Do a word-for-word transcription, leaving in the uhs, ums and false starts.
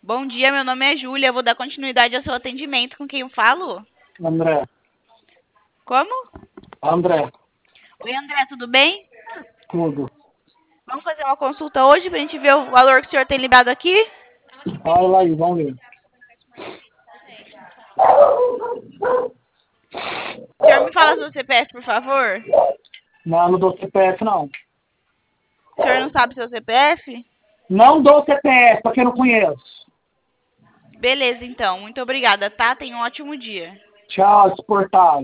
Bom dia, meu nome é Júlia. Eu vou dar continuidade ao seu atendimento. Com quem eu falo? André. Como? André, Oi, André, tudo bem? tudo. Vamos fazer uma consulta hoje pra gente ver o valor que o senhor tem liberado aqui? Fala lá aí, vamos ver. O senhor me fala seu C P F, por favor? Não, não dou C P F, não. O senhor não sabe seu C P F? Não dou C P F, pra quem não conhece. Beleza, então. Muito obrigada, tá? Tenha um ótimo dia. Tchau, exportado.